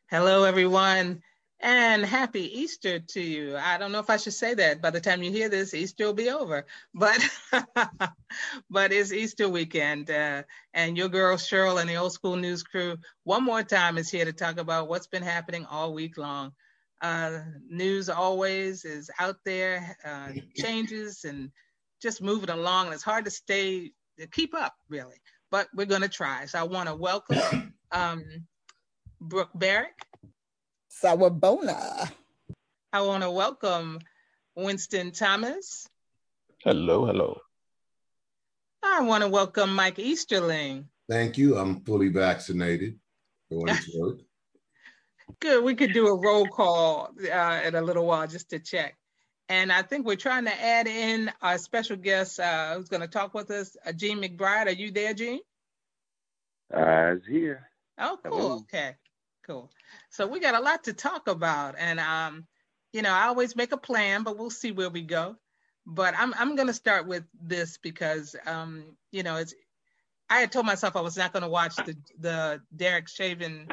Hello, everyone, and happy Easter to you. I don't know if I should say that. By the time you hear this, Easter will be over, but but it's Easter weekend, and your girl Cheryl and the Old School News crew one more time is here to talk about what's been happening all week long. News always is out there, changes and just moving along. And it's hard to keep up, really, but we're going to try. So I want to welcome Brooke Barrick. Sawabona. I want to welcome Winston Thomas. Hello, hello. I want to welcome Mike Easterling. Thank you. I'm fully vaccinated. Going to work. Good. We could do a roll call in a little while just to check. And I think we're trying to add in our special guest who's going to talk with us, Gene McBride. Are you there, Gene? It's here. Oh, cool. Hello. Okay, cool. So we got a lot to talk about. And, I always make a plan, but we'll see where we go. But I'm going to start with this because, it's I had told myself I was not going to watch the Derek Chauvin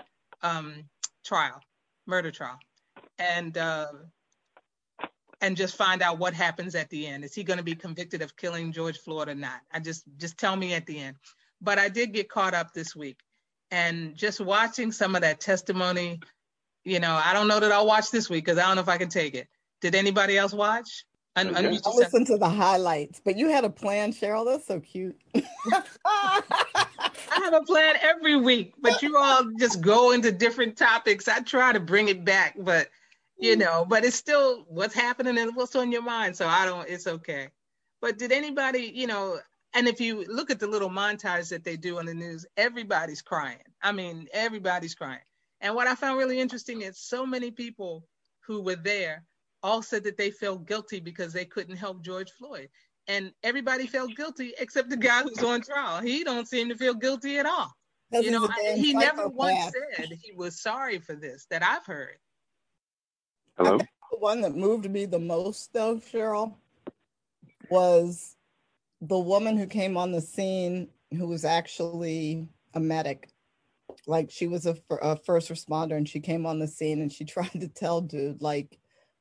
murder trial, and just find out what happens at the end. Is he going to be convicted of killing George Floyd or not? I just tell me at the end. But I did get caught up this week, and just watching some of that testimony. I don't know that I'll watch this week because I don't know if I can take it. Did anybody else watch? I listened to the highlights, but you had a plan, Cheryl. That's so cute. I have a plan every week, but you all just go into different topics. I try to bring it back, but but it's still what's happening and what's on your mind. So it's okay. But did anybody, and if you look at the little montage that they do on the news, everybody's crying. I mean, everybody's crying. And what I found really interesting is so many people who were there all said that they felt guilty because they couldn't help George Floyd. And everybody felt guilty except the guy who's on trial. He don't seem to feel guilty at all. He never once said he was sorry for this that I've heard. Hello? The one that moved me the most, though, Cheryl, was the woman who came on the scene who was actually a medic. Like, she was a first responder, and she came on the scene and she tried to tell dude, like,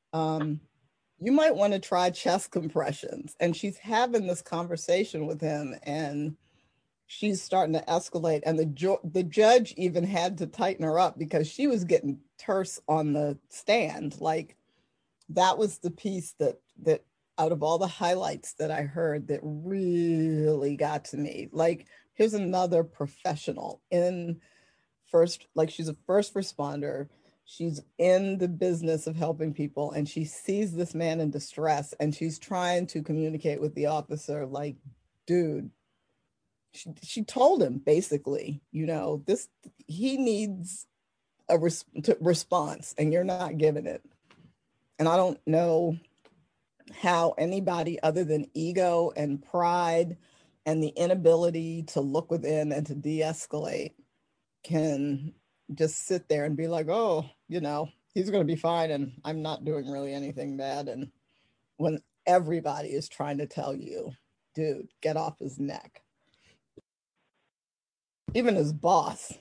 you might want to try chest compressions. And she's having this conversation with him, and she's starting to escalate. And the judge even had to tighten her up because she was getting terse on the stand. Like, that was the piece that out of all the highlights that I heard that really got to me. Like, here's another professional she's a first responder. She's in the business of helping people, and she sees this man in distress, and she's trying to communicate with the officer, like, dude, she told him basically, he needs a response, and you're not giving it. And I don't know how anybody other than ego and pride and the inability to look within and to de-escalate can just sit there and be like, oh, he's going to be fine and I'm not doing really anything bad. And when everybody is trying to tell you, dude, get off his neck. Even his boss.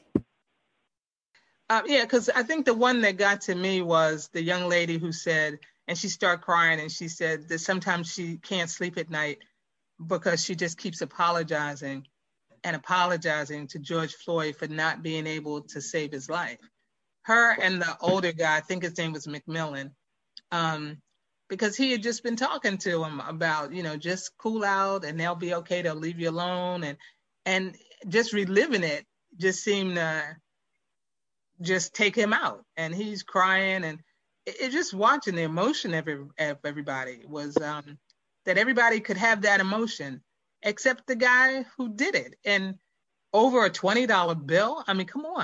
Because I think the one that got to me was the young lady who said, and she started crying, and she said that sometimes she can't sleep at night because she just keeps apologizing to George Floyd for not being able to save his life. Her and the older guy, I think his name was McMillan, because he had just been talking to him about, just cool out and they'll be okay, they'll leave you alone. And just reliving it just seemed to just take him out. And he's crying, and it just watching the emotion of everybody was that everybody could have that emotion except the guy who did it. And over a $20 bill? I mean, come on.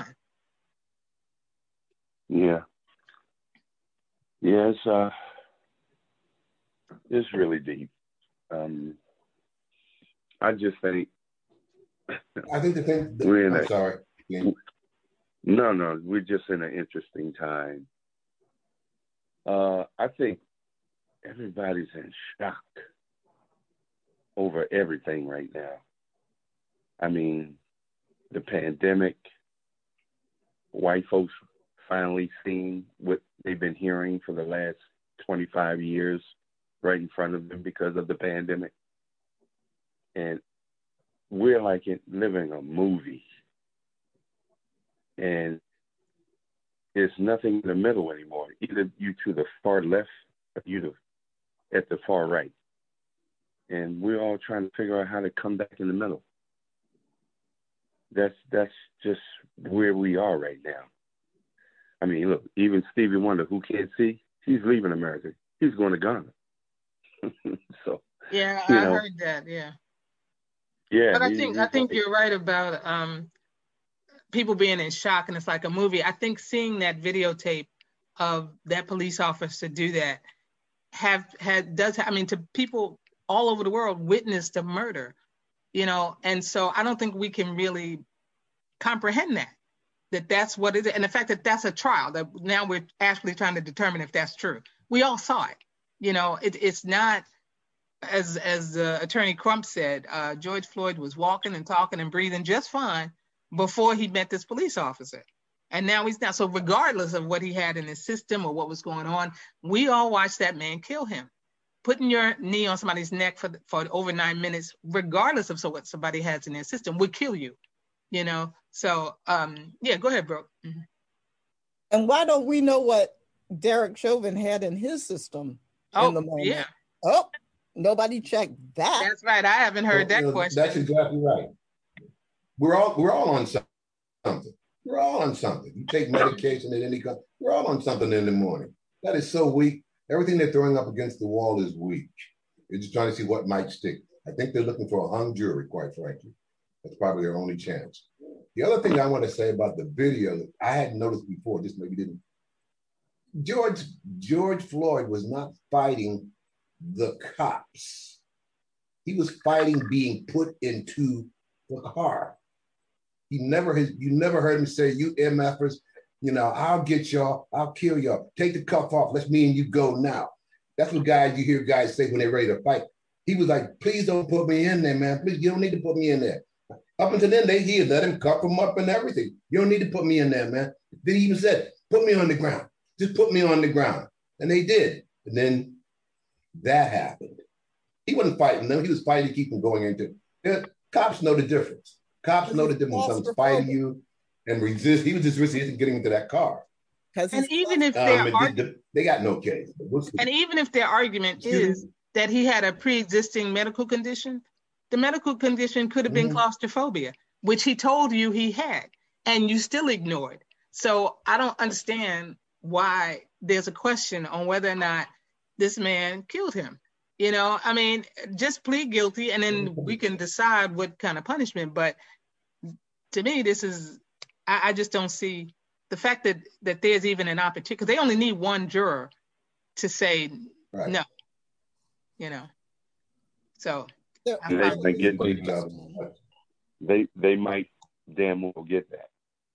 Yeah. Yeah, it's really deep. I just think... I think the thing... I'm sorry. No, we're just in an interesting time. I think everybody's in shock over everything right now. I mean, the pandemic, white folks finally seen what they've been hearing for the last 25 years right in front of them because of the pandemic. And we're like living a movie. And there's nothing in the middle anymore. Either you to the far left or you at the far right. And we're all trying to figure out how to come back in the middle. That's just where we are right now. I mean, look, even Stevie Wonder, who can't see, he's leaving America. He's going to Ghana. So yeah, I heard that. Yeah. Yeah. But I think you're right about people being in shock, and it's like a movie. I think seeing that videotape of that police officer do that to people all over the world witnessed a murder, and so I don't think we can really comprehend that that's what it is. And the fact that that's a trial, that now we're actually trying to determine if that's true. We all saw it. It's not, as Attorney Crump said, George Floyd was walking and talking and breathing just fine before he met this police officer. And now he's not. So regardless of what he had in his system or what was going on, we all watched that man kill him. Putting your knee on somebody's neck for over 9 minutes, regardless of what somebody has in their system, would kill you. So go ahead, Brooke. Mm-hmm. And why don't we know what Derek Chauvin had in his system in the moment? Yeah. Oh, nobody checked that. That's right. I haven't heard that question. That's exactly right. We're all on something. We're all on something. You take medication at any time. We're all on something in the morning. That is so weak. Everything they're throwing up against the wall is weak. They're just trying to see what might stick. I think they're looking for a hung jury, quite frankly. That's probably their only chance. The other thing I want to say about the video that I hadn't noticed before, just maybe didn't. George Floyd was not fighting the cops. He was fighting being put into the car. You never heard him say, "You MFers, I'll get y'all, I'll kill y'all. Take the cuff off. Let's me and you go now." That's what you hear guys say when they're ready to fight. He was like, "Please don't put me in there, man. Please, you don't need to put me in there." Up until then, he let him cuff him up and everything. "You don't need to put me in there, man." Then he even said, "Put me on the ground. Just put me on the ground." And they did. And then that happened. He wasn't fighting them. He was fighting to keep them going into it. Cops know the difference. Cops know the difference when someone's fighting you and resist. He was just resisting getting into that car. And even if they got no case. And even if their argument is that he had a pre-existing medical condition, the medical condition could have been claustrophobia, which he told you he had, and you still ignored. So I don't understand why there's a question on whether or not this man killed him. Just plead guilty, and then we can decide what kind of punishment. But to me, I just don't see the fact that there's even an opportunity, because they only need one juror to say no, So they might damn well get that.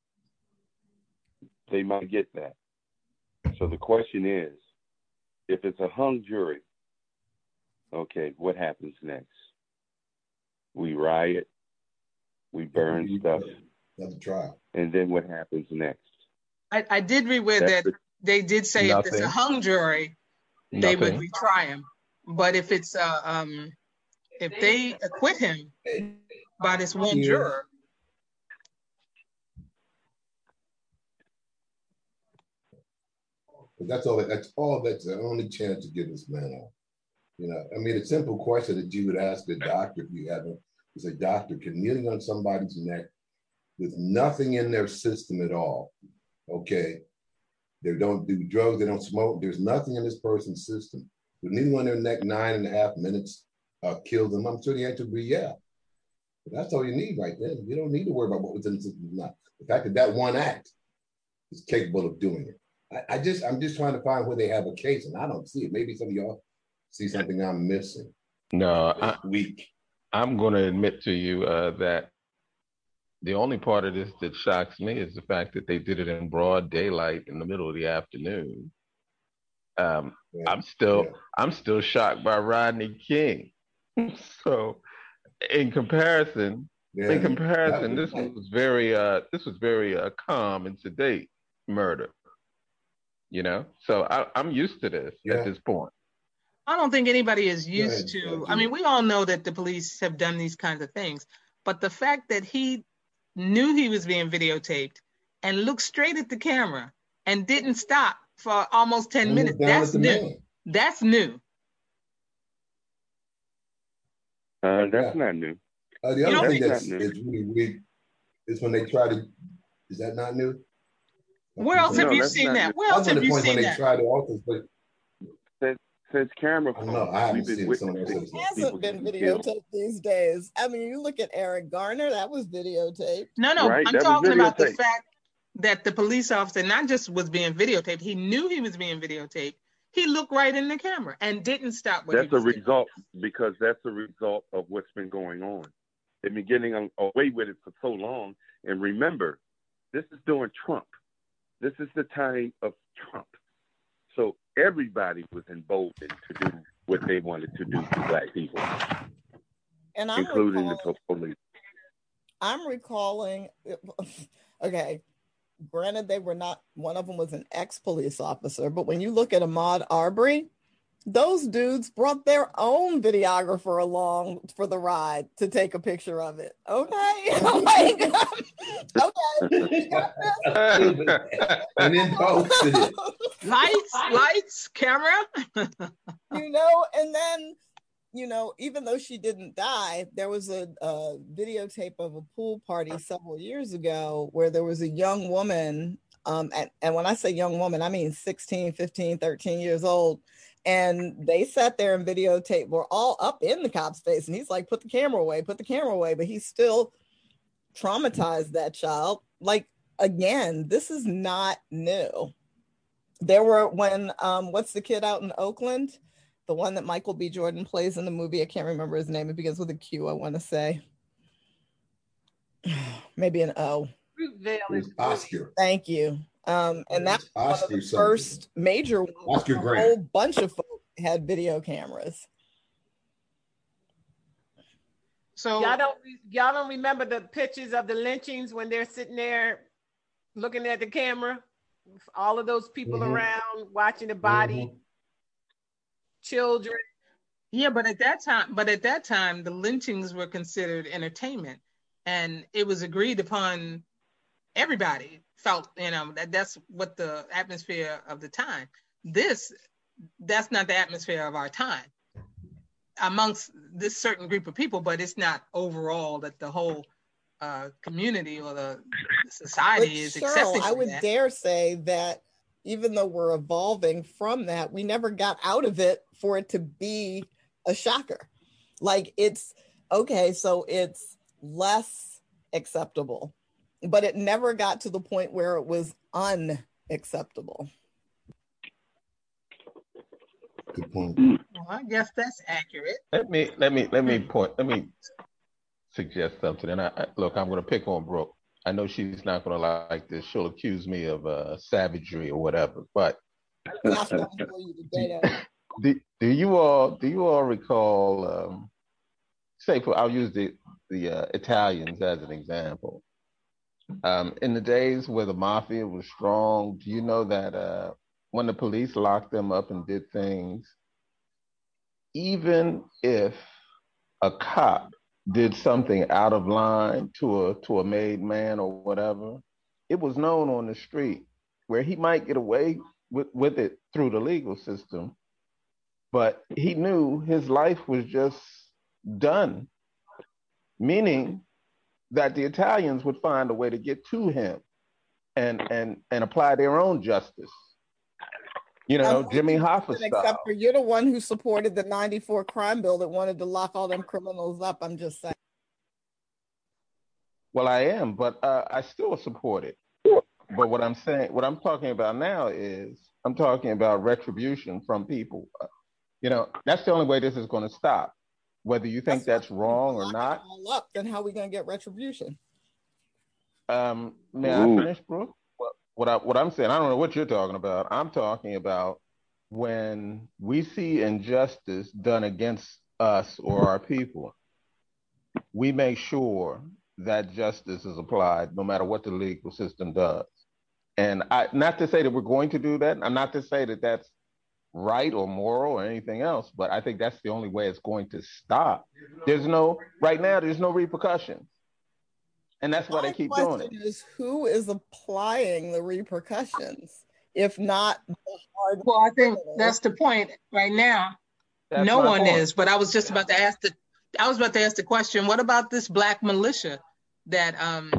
They might get that. So the question is, if it's a hung jury, okay, what happens next? We riot, we burn stuff, another trial, and then what happens next? I did read where that they did say if it's a hung jury, they would retry him. But if it's if they acquit him by this one juror, that's the only chance to get this man out. A simple question that you would ask the doctor if you haven't is, a doctor, can kneeling on somebody's neck with nothing in their system at all, okay? They don't do drugs, they don't smoke, there's nothing in this person's system. With kneeling on their neck 9.5 minutes kill them? I'm sure the answer would be yeah. But that's all you need right there. You don't need to worry about what was in the system or not. The fact that one act is capable of doing it. I'm just trying to find where they have a case, and I don't see it. Maybe some of y'all see something I'm missing. No, weak. I'm going to admit to you that the only part of this that shocks me is the fact that they did it in broad daylight in the middle of the afternoon. I'm still shocked by Rodney King. So, in comparison, this was very calm and sedate murder. You know, so I'm used to this at this point. I don't think anybody is Go ahead, used to. I mean, we all know that the police have done these kinds of things, but the fact that he knew he was being videotaped and looked straight at the camera and didn't stop for almost 10 And minutes, look down that's at the new. man. That's new. That's not new. The You other don't thing think that's is really weird is when they try to. Is that not new? Where else have No, you that's seen not that? new. Where else Other have than the you point when seen they that? try to also, but Since camera I don't phones, know. I haven't we've been seen it. Someone else witnessing has. people Hasn't been getting killed. videotaped these days. I mean, you look at Eric Garner, that was videotaped. No, Right? I'm That was talking about the videotaped. fact that the police officer not just was being videotaped, he knew he was being videotaped. He looked right in the camera and didn't stop what he That's a was doing. result because that's a result of what's been going on. They've been getting away with it for so long. And remember, this is during Trump. This is the time of Trump. So everybody was emboldened to do what they wanted to do to Black people, And including the police. I'm recalling, okay, granted, they were not, one of them was an ex-police officer, but when you look at Ahmaud Arbery, those dudes brought their own videographer along for the ride to take a picture of it. Okay. Like, okay. And then posted it. Lights, camera. And then, even though she didn't die, there was a videotape of a pool party several years ago where there was a young woman. And when I say young woman, I mean 16, 15, 13 years old. And they sat there and videotaped. We're all up in the cop's face. And he's like, put the camera away. But he still traumatized that child. Like, again, this is not new. There were what's the kid out in Oakland? The one that Michael B. Jordan plays in the movie. I can't remember his name. It begins with a Q, I want to say. Maybe an O. Oscar. Thank you. And that's Oscar one of the first major ones. Oscar Grant. A whole bunch of folks had video cameras. So y'all don't remember the pictures of the lynchings when they're sitting there looking at the camera? All of those people around watching the body, children. Yeah, but at that time, the lynchings were considered entertainment, and it was agreed upon. Everybody felt, that's what the atmosphere of the time. That's not the atmosphere of our time amongst this certain group of people, but it's not overall that the whole community or the society is accepting. I would dare say that even though we're evolving from that, we never got out of it for it to be a shocker. Like, it's okay, so it's less acceptable, but it never got to the point where it was unacceptable. Good point. Well, I guess that's accurate. Let me suggest something. And I'm going to pick on Brooke. I know she's not going to like this. She'll accuse me of savagery or whatever. But do you all recall? I'll use the Italians as an example. In the days where the mafia was strong, do you know that when the police locked them up and did things, even if a cop did something out of line to a made man or whatever, it was known on the street where he might get away with it through the legal system, but he knew his life was just done, meaning that the Italians would find a way to get to him and apply their own justice. Jimmy Hoffa style. Except for you're the one who supported the 94 crime bill that wanted to lock all them criminals up. I'm just saying. Well, I am, but I still support it. But what I'm talking about now is I'm talking about retribution from people. That's the only way this is going to stop. Whether you think that's wrong or not. Then how are we going to get retribution? May I finish, Brooke? What I'm saying, I don't know what you're talking about. I'm talking about when we see injustice done against us or our people, we make sure that justice is applied no matter what the legal system does. And not to say that we're going to do that. I'm not to say that that's right or moral or anything else, but I think that's the only way it's going to stop. Right now, there's no repercussions. And that's why they keep doing it. My question is, who is applying the repercussions, if not the hard? Well, I think that's the point right now. No one is, but I was just about to ask the question, what about this black militia that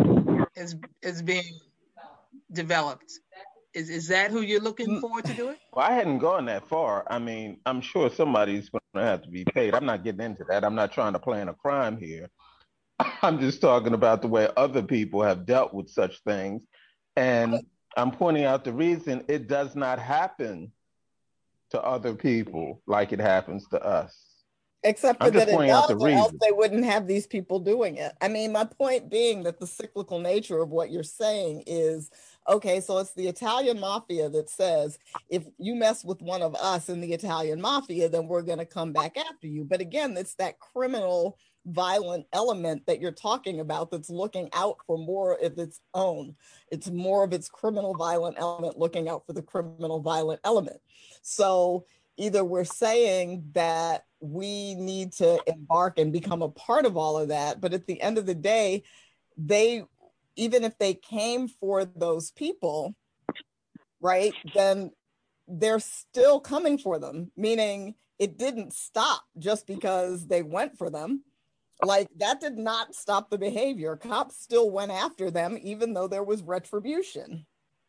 is being developed? Is that who you're looking for to do it? Well, I hadn't gone that far. I mean, I'm sure somebody's going to have to be paid. I'm not getting into that. I'm not trying to plan a crime here. I'm just talking about the way other people have dealt with such things. And I'm pointing out the reason it does not happen to other people like it happens to us. Except for that it does, or else they wouldn't have these people doing it. I mean, my point being that the cyclical nature of what you're saying is, okay, so it's the Italian mafia that says, if you mess with one of us in the Italian mafia, then we're going to come back after you. But again, it's that criminal, violent element that you're talking about that's looking out for more of its own. It's more of its criminal, violent element looking out for the criminal, violent element. So either we're saying that we need to embark and become a part of all of that, but at the end of the day, even if they came for those people, right, then they're still coming for them, meaning it didn't stop just because they went for them. Like, that did not stop the behavior. Cops still went after them, even though there was retribution.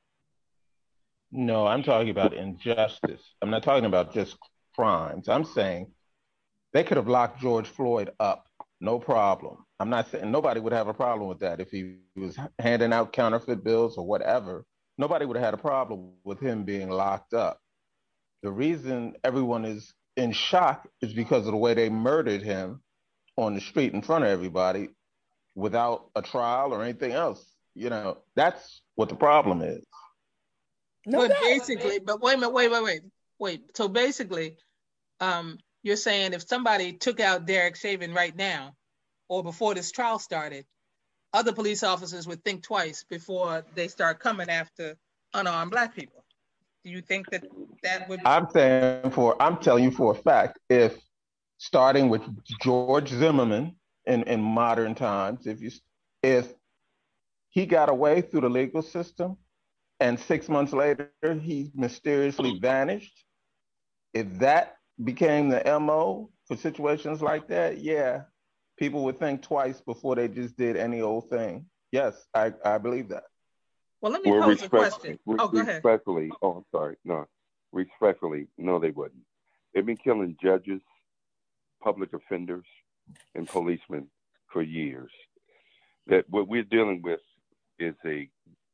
No, I'm talking about injustice. I'm not talking about just crimes. I'm saying they could have locked George Floyd up, no problem. I'm not saying nobody would have a problem with that if he was handing out counterfeit bills or whatever. Nobody would have had a problem with him being locked up. The reason everyone is in shock is because of the way they murdered him on the street in front of everybody without a trial or anything else. You know, that's what the problem is. No, but basically, but wait. So basically, you're saying if somebody took out Derek Chauvin right now, or before this trial started, other police officers would think twice before they start coming after unarmed Black people. Do you think that would? I'm telling you for a fact, if starting with George Zimmerman in modern times, if he got away through the legal system, and 6 months later he mysteriously vanished, if that became the MO for situations like that, yeah, people would think twice before they just did any old thing. Yes, I believe that. Well, let me pose a question. Go ahead. Respectfully, I'm sorry. No, respectfully, no, they wouldn't. They've been killing judges, public offenders, and policemen for years. That what we're dealing with is a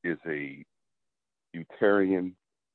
utilitarian,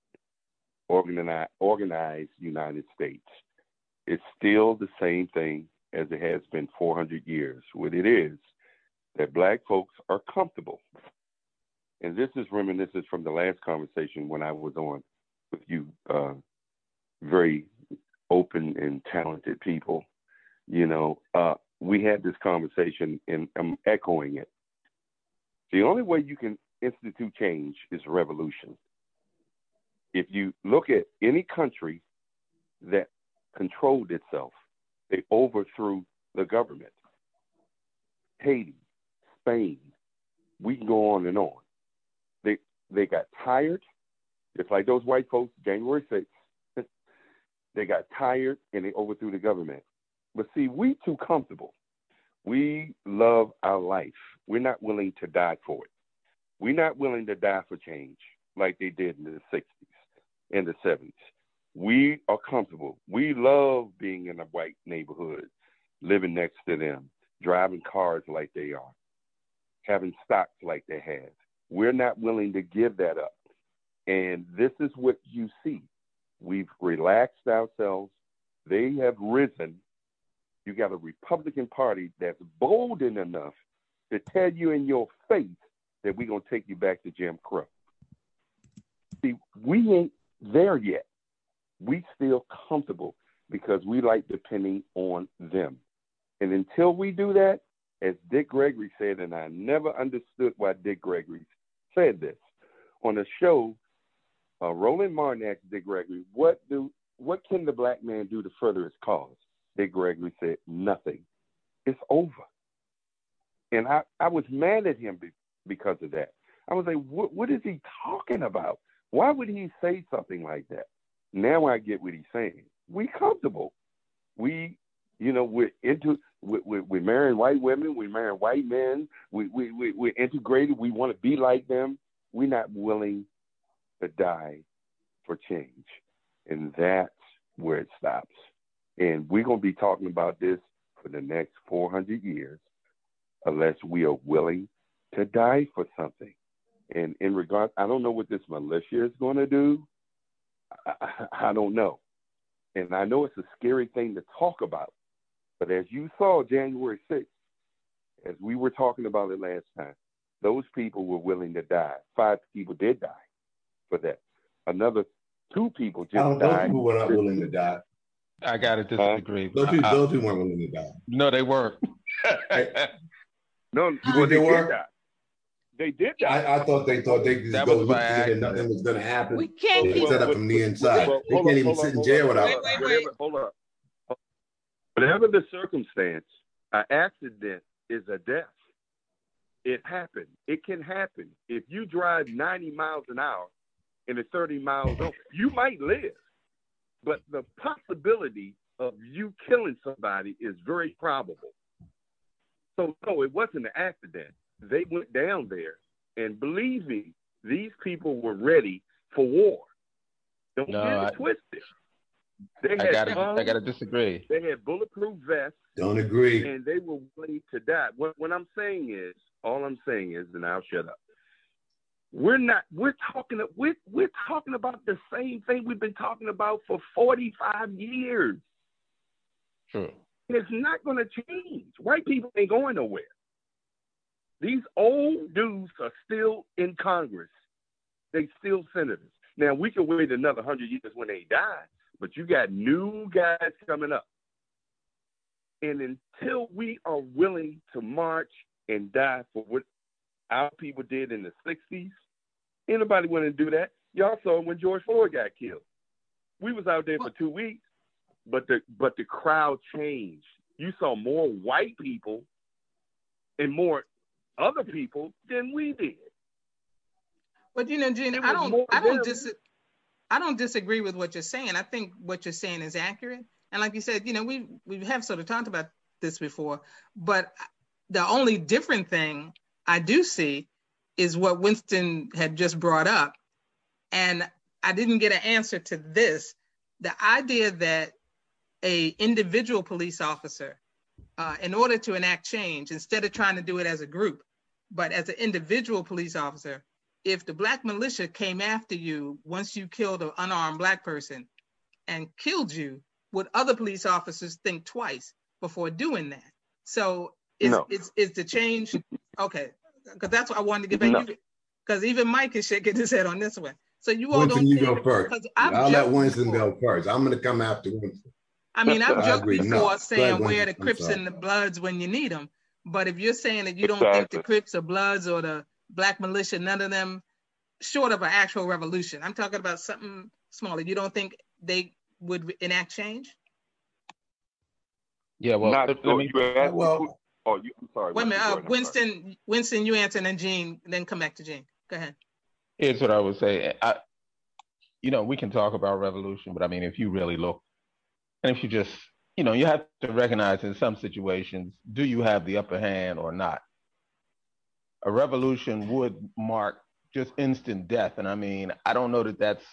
organized United States. It's still the same thing as it has been 400 years. What it is that Black folks are comfortable. And this is reminiscent from the last conversation when I was on with you, very open and talented people. You know, we had this conversation and I'm echoing it. The only way you can institute change is revolution. If you look at any country that controlled itself, they overthrew the government. Haiti, Spain, we can go on and on. They got tired, just like those white folks, January 6th. They got tired and they overthrew the government. But see, we too comfortable. We love our life. We're not willing to die for it. We're not willing to die for change like they did in the 60s and the 70s. We are comfortable. We love being in a white neighborhood, living next to them, driving cars like they are, having stocks like they have. We're not willing to give that up. And this is what you see. We've relaxed ourselves. They have risen. You got a Republican Party that's bold enough to tell you in your face that we're going to take you back to Jim Crow. See, we ain't there yet. We still comfortable because we like depending on them. And until we do that, as Dick Gregory said, and I never understood why Dick Gregory said this, on a show, Roland Martin asked Dick Gregory, what can the black man do to further his cause? Dick Gregory said, nothing. It's over. And I was mad at him because of that. I was like, what is he talking about? Why would he say something like that? Now I get what he's saying. We comfortable. We're marrying white women. We're marrying white men. We're integrated. We want to be like them. We're not willing to die for change. And that's where it stops. And we're going to be talking about this for the next 400 years unless we are willing to die for something. And in regards, I don't know what this militia is going to do. I don't know. And I know it's a scary thing to talk about. But as you saw January 6th, as we were talking about it last time, those people were willing to die. 5 people did die for that. Another 2 people just died. Those people were not willing to die. I got to disagree. Those people weren't willing to die. No, they weren't. No, they did were? die. They did die. I thought they could just go look and nothing was going to happen. We can't keep set up from the inside. They can't even sit in jail without. Wait. Hold up. Whatever the circumstance, an accident is a death. It happened. It can happen. If you drive 90 miles an hour and it's 30 miles over, you might live. But the possibility of you killing somebody is very probable. So, no, it wasn't an accident. They went down there, and believe me, these people were ready for war. Don't get it twisted. I gotta disagree. They had bulletproof vests. Don't agree. And they were willing to die. What I'm saying is, all I'm saying is, and I'll shut up. We're talking about the same thing we've been talking about for 45 years. True. It's not going to change. White people ain't going nowhere. These old dudes are still in Congress. They still senators. Now, we can wait another 100 years when they die, but you got new guys coming up. And until we are willing to march and die for what our people did in the 60s, anybody want to do that? Y'all saw when George Floyd got killed. We was out there for 2 weeks, but the crowd changed. You saw more white people and more other people than we did. But Gene, I don't disagree with what you're saying. I think what you're saying is accurate. And like you said, we have sort of talked about this before, but the only different thing I do see is what Winston had just brought up. And I didn't get an answer to this. The idea that a individual police officer, in order to enact change, instead of trying to do it as a group, but as an individual police officer, if the black militia came after you once you killed an unarmed black person and killed you, would other police officers think twice before doing that? So is the change, okay, because that's what I wanted to get back to, because even Mike is shaking his head on this one. So you all Winston, don't you think, go first. I'll let Winston go first. I'm going to come after Winston. I mean, I've joked before saying where the Crips and the Bloods when you need them. But if you're saying that you don't think the Crips or Bloods or the black militia, none of them, short of an actual revolution, I'm talking about something smaller, you don't think they would enact change? Yeah, well, I'm sorry. Wait a minute, Winston, you answer, and then Gene, then come back to Gene. Go ahead. Here's what I would say. We can talk about revolution, but I mean, if you really look, and if you just, you have to recognize in some situations, do you have the upper hand or not? A revolution would mark just instant death. And I mean, I don't know that that's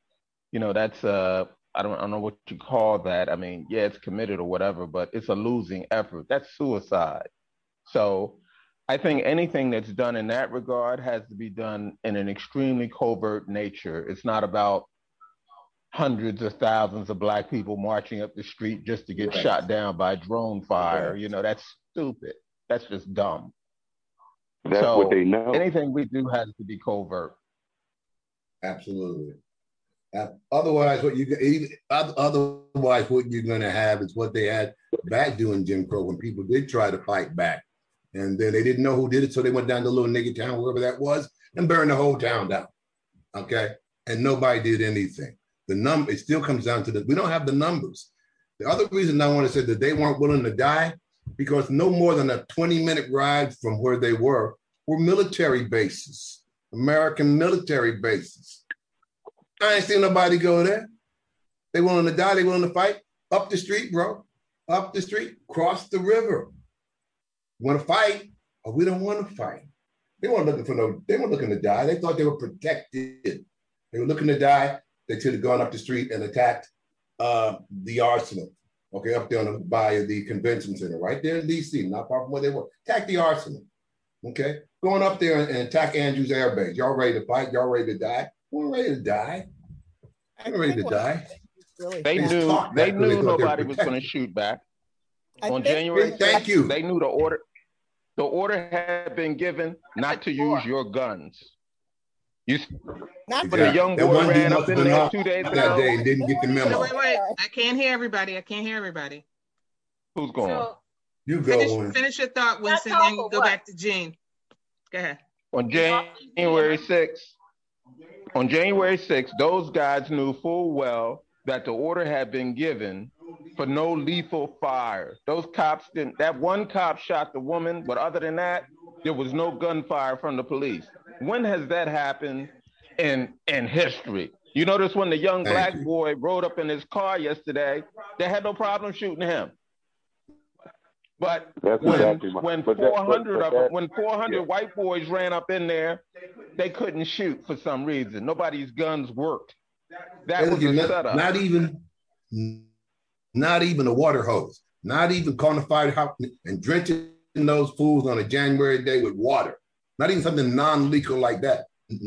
I don't know what you call that. I mean, yeah, it's committed or whatever, but it's a losing effort. That's suicide. So I think anything that's done in that regard has to be done in an extremely covert nature. It's not about hundreds of thousands of black people marching up the street just to get shot down by drone fire. That's stupid. That's just dumb. That's what they know. Anything we do has to be covert. Absolutely. Otherwise, what you're going to have is what they had back during Jim Crow when people did try to fight back, and then they didn't know who did it, so they went down to a little nigger town, wherever that was, and burned the whole town down. okay? And nobody did anything. It still comes down to we don't have the numbers. The other reason I want to say that they weren't willing to die, because no more than a 20-minute ride from where they were military bases, American military bases. I ain't seen nobody go there. They willing to die, they willing to fight. Up the street, bro. Up the street, cross the river. Want to fight, or we don't want to fight. They weren't looking to die. They thought they were protected. They were looking to die. They should have gone up the street and attacked the arsenal. Okay, up there by the convention center, right there in D.C., not far from where they were. Attack the arsenal. Okay, going up there and attack Andrews Air Base. Y'all ready to fight? Y'all ready to die? We're ready to die. We're ready to die. They knew nobody was going to shoot back. On January 6th, they knew the order. The order had been given not to use your guns. But the young boy ran up in there 2 days ago. That day and didn't get the memo. Wait. I can't hear everybody. Who's going? So, you go. Finish your thought, Winston, and go back to Gene. Go ahead. On January 6th, those guys knew full well that the order had been given for no lethal fire. Those cops didn't. That one cop shot the woman, but other than that, there was no gunfire from the police. When has that happened in history? You notice when the young black boy rode up in his car yesterday, they had no problem shooting him. But when 400 white boys ran up in there, they couldn't shoot for some reason. Nobody's guns worked. That was a setup. Not even a water hose. Not even calling the fire and drenching those fools on a January day with water. Not even something non-lethal like that.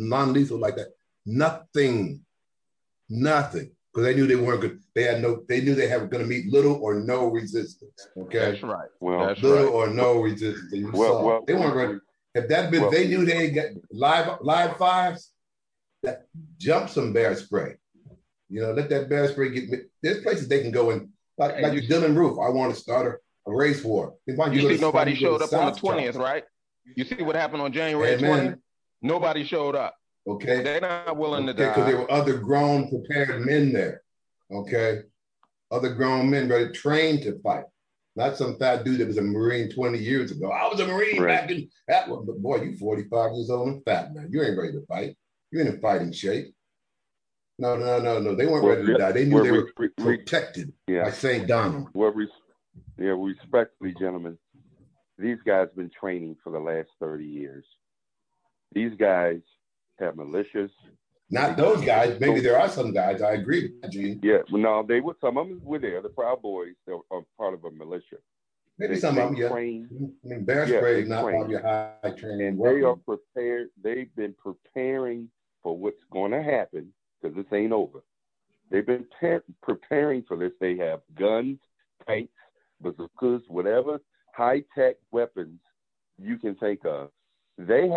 Nothing. Because they knew they weren't good. They knew they were going to meet little or no resistance. Okay. That's right. Little or no resistance. They weren't ready. If that been, they knew they got live fires, that jump some bear spray. Let that bear spray get. There's places they can go in, like Dylan Roof. I want to start a race war. You see, nobody showed up on the 20th, right? You see what happened on January 20th? Nobody showed up. Okay. They're not willing to die. Because there were other grown, prepared men there. Okay. Other grown men ready trained to fight. Not some fat dude that was a Marine 20 years ago. I was a Marine back in that one. But boy, you 45 years old and fat, man. You ain't ready to fight. You're in fighting shape. No. They weren't ready to die. They knew they were protected by St. Donald. Respectfully, gentlemen, these guys have been training for the last 30 years. These guys have militias. Not those guys. Maybe there are some guys. I agree with that, Gene. Yeah, no, some of them were there. The Proud Boys are part of a militia. Maybe some of them, yeah. I mean, bear spray is not probably high training. And they are prepared. They've been preparing for what's going to happen because this ain't over. They've been preparing for this. They have guns, tanks, bazookas, whatever high-tech weapons you can think of. They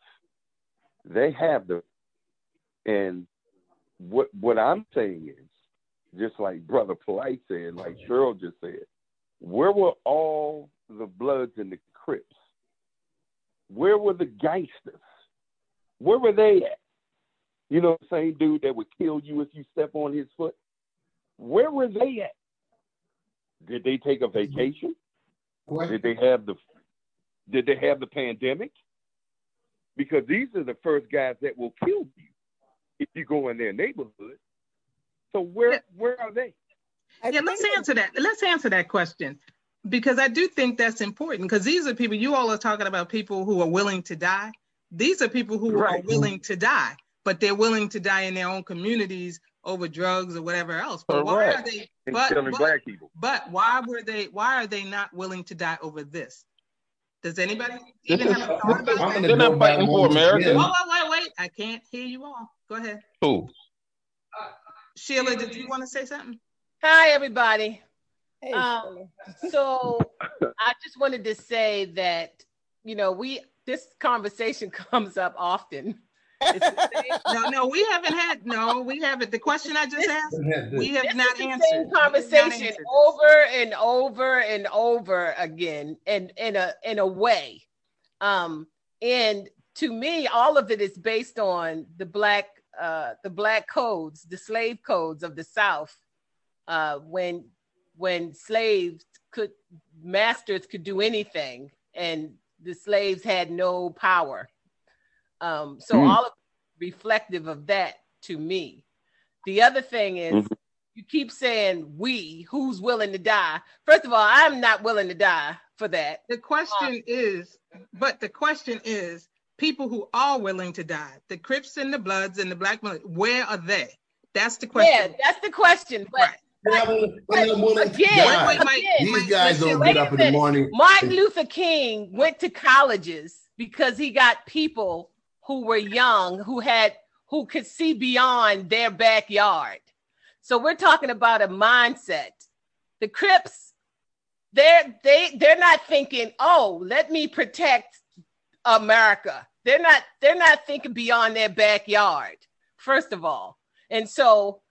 have them. And what I'm saying is, just like Brother Polite said, like Cheryl just said, where were all the Bloods and the Crips? Where were the gangsters? Where were they at? The same dude that would kill you if you step on his foot? Where were they at? Did they take a vacation? What? Did they have the pandemic? Because these are the first guys that will kill you if you go in their neighborhood. So where are they? Let's answer that question, because I do think that's important, because these are people, you all are talking about people who are willing to die. These are people who are willing to die, but they're willing to die in their own communities over drugs or whatever else. But why are they black people? But why are they not willing to die over this? Does anybody even have a thought about that? They're not fighting for America. Wait. I can't hear you all. Go ahead. Who? Sheila, did you want to say something? Hi, everybody. Hey, so I just wanted to say that, this conversation comes up often. We haven't. The question I just asked, we have not answered. Same conversation over and over and over again, and in a way. And to me, all of it is based on the Black black codes, the slave codes of the South, when masters could do anything and the slaves had no power. All of reflective of that to me. The other thing is, you keep saying who's willing to die? First of all, I'm not willing to die for that. The question is, people who are willing to die, the Crips and the Bloods and the Black, where are they? That's the question. Yeah, that's the question. But these guys don't get up in the morning. Martin Luther King went to colleges because he got people who were young, who could see beyond their backyard. So we're talking about a mindset. The Crips, they're not thinking, oh, let me protect America. They're not thinking beyond their backyard, first of all. And so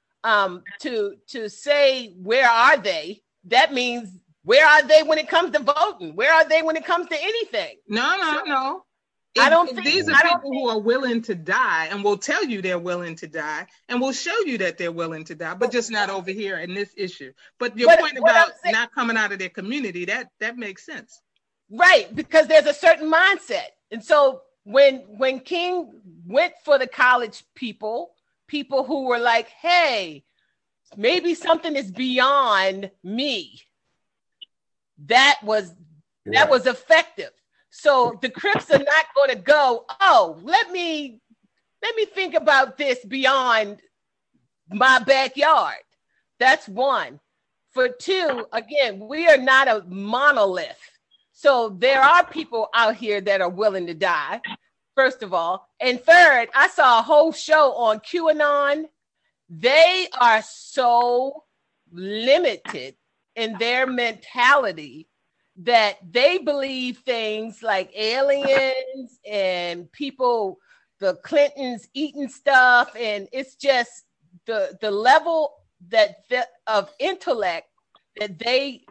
to say where are they, that means where are they when it comes to voting? Where are they when it comes to anything? No. These are people who are willing to die and will tell you they're willing to die and will show you that they're willing to die, but just not over here in this issue. But your point about not coming out of their community, that makes sense. Right, because there's a certain mindset. And so when King went for the college people who were like, hey, maybe something is beyond me, that was effective. So the Crips are not going to go, oh, let me think about this beyond my backyard. That's one. For two, again, we are not a monolith. So there are people out here that are willing to die, first of all. And third, I saw a whole show on QAnon. They are so limited in their mentality that they believe things like aliens and people, the Clintons eating stuff. And it's just the level of intellect that they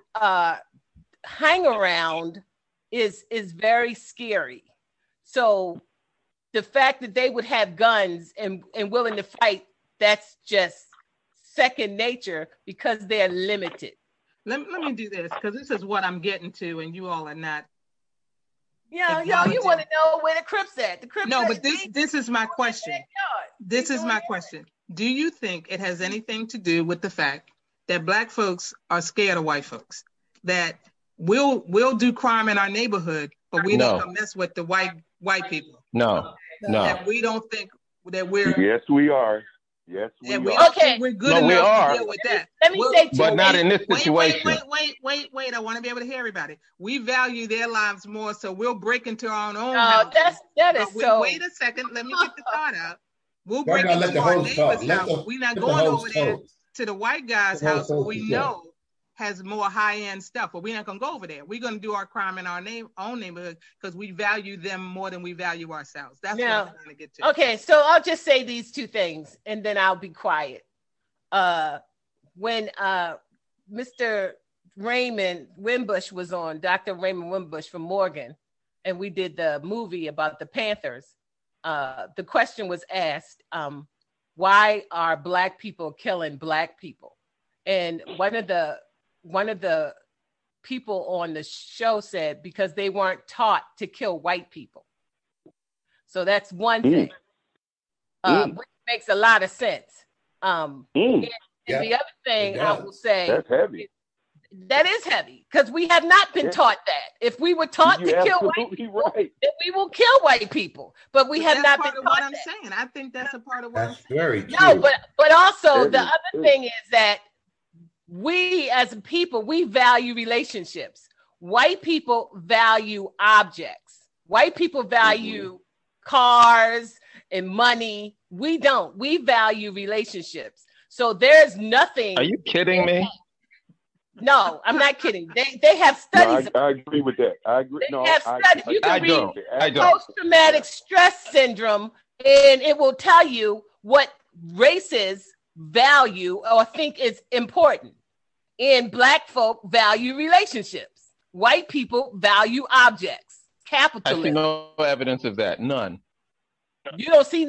hang around is very scary. So the fact that they would have guns and willing to fight, that's just second nature because they're limited. Let me do this, because this is what I'm getting to, and you all are not. Yeah, you want to know where the Crips at? The Crips. No, but this is my question. This is my question. Do you think it has anything to do with the fact that Black folks are scared of white folks? That we'll do crime in our neighborhood, but we don't mess with the white people. No. That we don't think that we're. Yes, we are. Yes, we are. Okay. We're good enough to deal with that. Let me say, but not in this situation. Wait. I want to be able to hear everybody. We value their lives more, so we'll break into our own houses. That is so. Wait a second. Let me get the thought out. We'll break into our neighbor's house. We're not going over there to the white guy's house who we know has more high-end stuff, but we're not going to go over there. We're going to do our crime in our own neighborhood because we value them more than we value ourselves. That's what I'm trying to get to. Okay, so I'll just say these two things, and then I'll be quiet. When Mr. Raymond Wimbush was on, Dr. Raymond Wimbush from Morgan, and we did the movie about the Panthers, the question was asked, why are Black people killing Black people? And one of the people on the show said, because they weren't taught to kill white people. So that's one thing, which makes a lot of sense. And the other thing I will say, that's heavy. That is heavy, because we have not been taught that. If we were taught to kill white people, then we will kill white people. But we have not been taught what I'm saying. I think that's a part of what I'm saying. Very true. No, but also the other thing is that we as a people, we value relationships. White people value objects. White people value cars and money. We don't. We value relationships. So there's nothing. Are you kidding me? No, I'm not kidding. They have studies. No, I agree with that. I agree. They have studies. You can read don't. Post-traumatic stress syndrome, and it will tell you what races value or think is important. And Black folk value relationships. White people value objects. Capitalism. I see no evidence of that. None. You don't see none.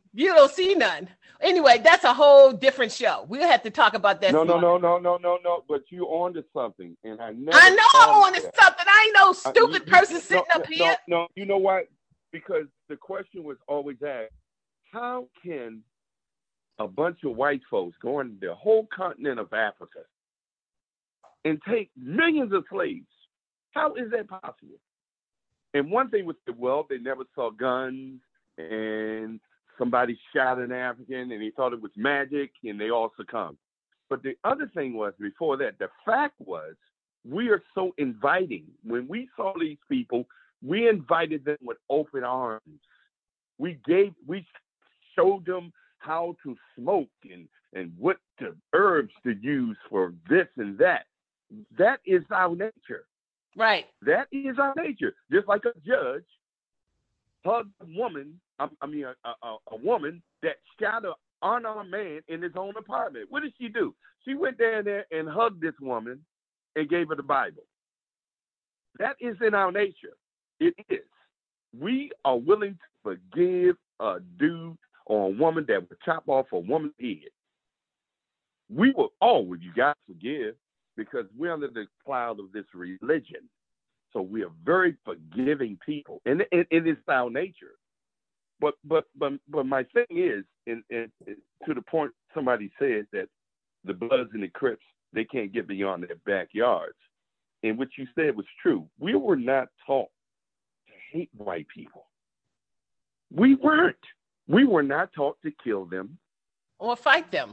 You don't see none. Anyway, that's a whole different show. We'll have to talk about that. No. But you on to something, and I know I'm on to something. I ain't no stupid person sitting up here. No, you know why? Because the question was always asked: how can a bunch of white folks go into the whole continent of Africa and take millions of slaves? How is that possible? And one thing was, well, they never saw guns, and somebody shot an African, and he thought it was magic, and they all succumbed. But the other thing was, before that, the fact was, we are so inviting. When we saw these people, we invited them with open arms. We showed them how to smoke and what the herbs to use for this and that. That is our nature. Right. That is our nature. Just like a judge hugged a woman, a woman that shot an unarmed man in his own apartment. What did she do? She went down there and hugged this woman and gave her the Bible. That is in our nature. It is. We are willing to forgive a dude or a woman that would chop off a woman's head. We will always, you got to forgive, because we're under the cloud of this religion. So we are very forgiving people, and it is our nature. But my thing is, and to the point somebody said that the Bloods and the Crips, they can't get beyond their backyards. And what you said was true. We were not taught to hate white people. We weren't. We were not taught to kill them. Or fight them.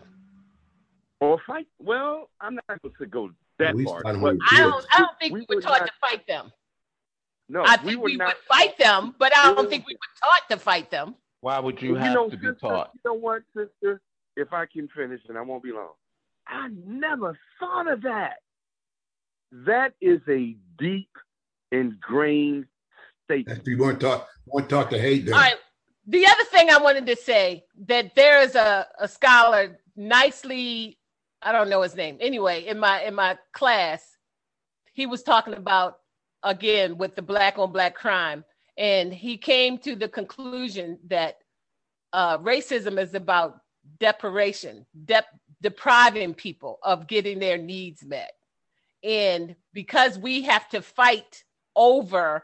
Well, I'm not going to go that far. But I don't think we were taught to fight them. No, I think we would fight them, but I don't think we were taught to fight them. Why would you have to be taught? You know what, sister? If I can finish, and I won't be long. I never thought of that. That is a deep, ingrained statement. You weren't taught to hate them. All right. The other thing I wanted to say, that there is a scholar nicely, I don't know his name. Anyway, in my class, he was talking about, again, with the black on black crime. And he came to the conclusion that racism is about deprivation, depriving people of getting their needs met. And because we have to fight over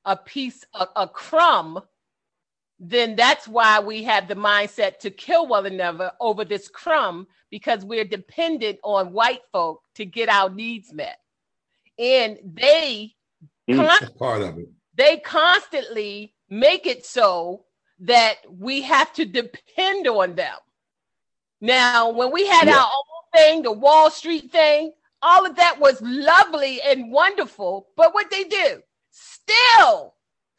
a crumb, then that's why we have the mindset to kill one another over this crumb, because we're dependent on white folk to get our needs met. And that's part of it. They constantly make it so that we have to depend on them. Now, when we had our own thing, the Wall Street thing, all of that was lovely and wonderful. But what they do, still,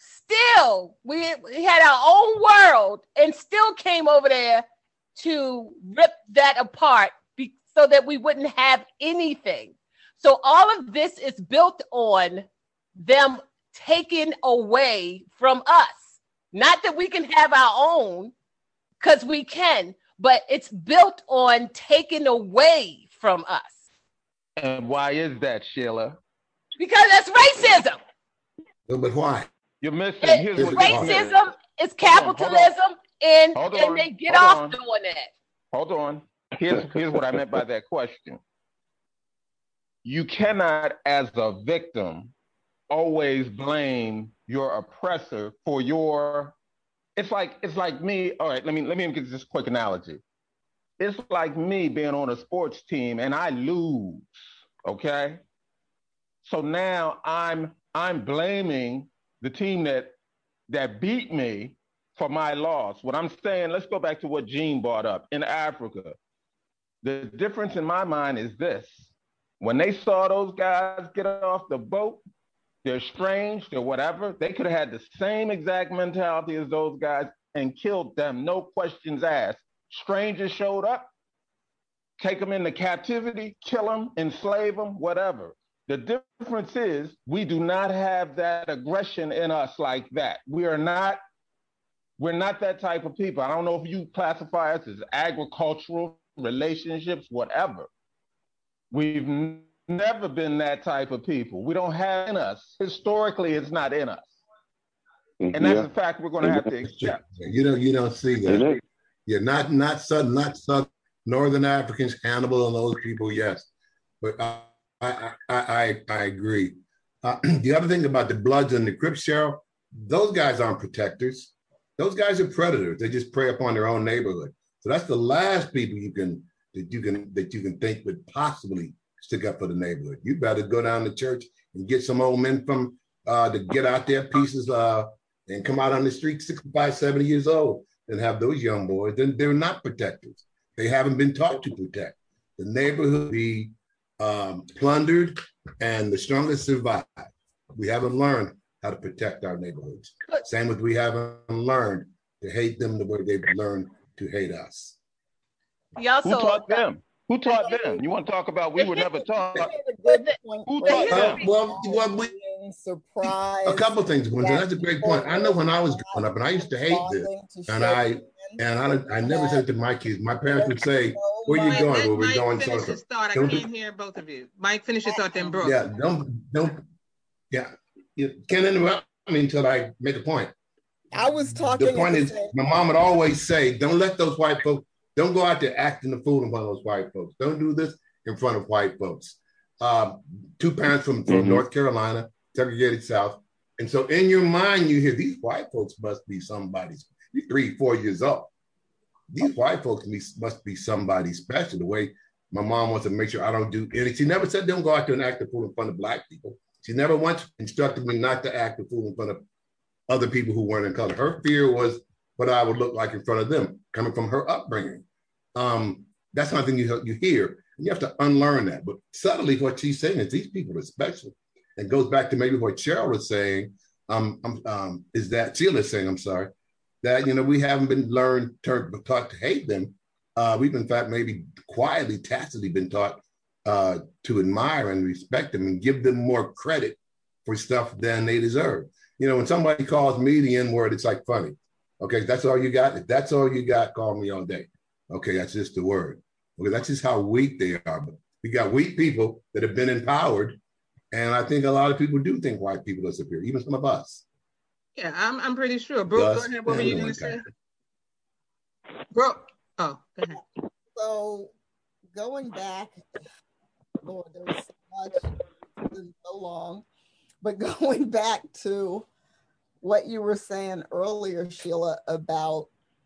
we had our own world and still came over there to rip that apart so that we wouldn't have anything. So all of this is built on them taken away from us. Not that we can have our own, because we can, but it's built on taken away from us. And why is that, Sheila? Because that's racism. No, but why? You're missing. It's racism, it's capitalism, and they get off doing that. Hold on. Here's what I meant by that question. You cannot, as a victim, always blame your oppressor for your. It's like me. All right, let me get this quick analogy. It's like me being on a sports team and I lose. Okay, so now I'm blaming the team that beat me for my loss. What I'm saying, let's go back to what Gene brought up in Africa. The difference in my mind is this: when they saw those guys get off the boat, they're strange, they're whatever. They could have had the same exact mentality as those guys and killed them, no questions asked. Strangers showed up, take them into captivity, kill them, enslave them, whatever. The difference is we do not have that aggression in us like that. We're not that type of people. I don't know if you classify us as agricultural relationships, whatever. We've never been that type of people. We don't have in us. Historically, it's not in us. And that's a fact we're going to have to accept. You don't see that. Yeah, not Southern, Northern Africans, Hannibal and those people, yes. But I agree. The other thing about the Bloods and the Crips, Cheryl, those guys aren't protectors. Those guys are predators. They just prey upon their own neighborhood. So that's the last people you can think would possibly stick up for the neighborhood. You better go down to church and get some old men from to get out their pieces and come out on the street 65, 70 years old and have those young boys. Then they're not protectors. They haven't been taught to protect. The neighborhood be plundered and the strongest survive. We haven't learned how to protect our neighborhoods. Same with we haven't learned to hate them the way they've learned to hate us. Who taught them? Who taught them? You want to talk about we were never taught? Who taught them? A couple of things, Winston. That's a great point. I know when I was growing up, and I used to hate this, and I never said to my kids. My parents would say, "Where you going?" Where we going? Finish his thought. I can't hear both of you. Mike, finish your thought, then Brooke. Yeah, don't. Yeah, you can't interrupt me until I make a point. I was talking. The point is, my mom would always say, "Don't let those white folks. Don't go out there acting the fool in front of those white folks. Don't do this in front of white folks." Two parents from North Carolina, segregated South. And so in your mind, you hear these white folks must be somebody's, you're 3, 4 years old. These white folks must be somebody special. The way my mom wants to make sure I don't do anything. She never said don't go out there and act the fool in front of Black people. She never once instructed me not to act the fool in front of other people who weren't in color. Her fear was what I would look like in front of them, coming from her upbringing. That's something you hear. You have to unlearn that. But subtly, what she's saying is these people are special. And goes back to maybe what Cheryl was saying, is that Sheila's saying, I'm sorry, that, we haven't been taught to hate them. We've in fact maybe quietly, tacitly been taught to admire and respect them and give them more credit for stuff than they deserve. When somebody calls me the N-word, it's like funny. Okay, that's all you got. If that's all you got, call me all day. Okay, that's just the word. Okay, that's just how weak they are. But we got weak people that have been empowered. And I think a lot of people do think white people are superior, even some of us. Yeah, I'm pretty sure. Brooke, go ahead. What were you going to say? Brooke, go ahead. So going back, Lord, there was so much, it's been so long, but going back to what you were saying earlier, Sheila, about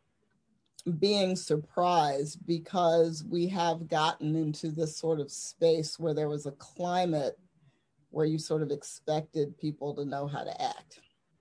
being surprised because we have gotten into this sort of space where there was a climate where you sort of expected people to know how to act.